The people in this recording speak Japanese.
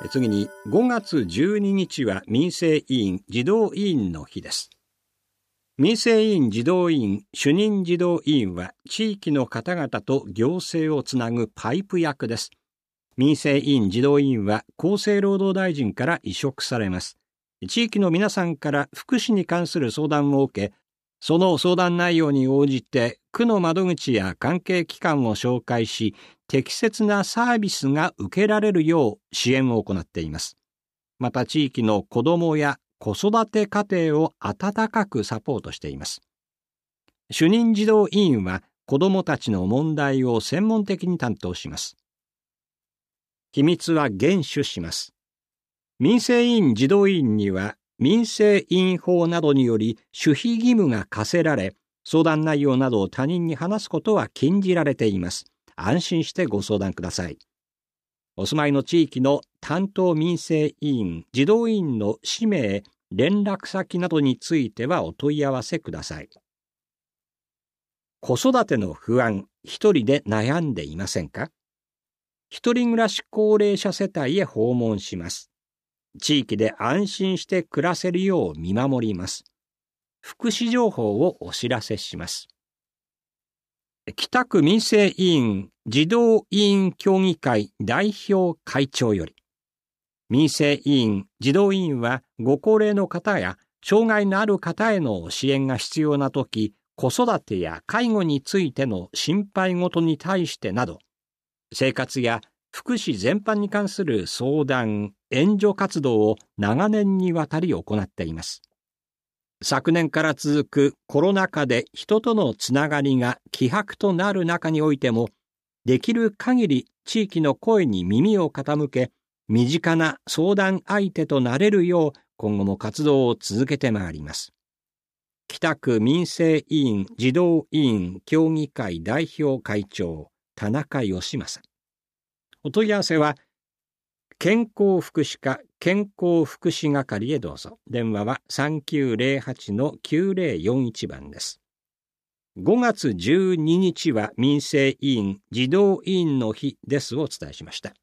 次に5月12日は民生委員児童委員の日です。民生委員児童委員主任児童委員は地域の方々と行政をつなぐパイプ役です。民生委員児童委員は厚生労働大臣から委嘱されます。地域の皆さんから福祉に関する相談を受け、その相談内容に応じて区の窓口や関係機関を紹介し、適切なサービスが受けられるよう支援を行っています。また地域の子どもや子育て家庭を温かくサポートしています。主任児童委員は子どもたちの問題を専門的に担当します。秘密は厳守します。民生委員児童委員には民生委員法などにより守秘義務が課せられ、相談内容などを他人に話すことは禁じられています。安心してご相談ください。お住まいの地域の担当民生委員、児童委員の氏名、連絡先などについてはお問い合わせください。子育ての不安、一人で悩んでいませんか？一人暮らし高齢者世帯へ訪問します。地域で安心して暮らせるよう見守ります。福祉情報をお知らせします。北区民生委員児童委員協議会代表会長より、民生委員児童委員はご高齢の方や障害のある方への支援が必要なとき、子育てや介護についての心配事に対してなど、生活や福祉全般に関する相談、援助活動を長年にわたり行っています。昨年から続くコロナ禍で人とのつながりが希薄となる中においても、できる限り地域の声に耳を傾け、身近な相談相手となれるよう今後も活動を続けてまいります。北区民生委員児童委員協議会代表会長、田中義正。お問い合わせは、健康福祉課健康福祉係へどうぞ。電話は 3908-9041 番です。5月12日は民生委員児童委員の日ですをお伝えしました。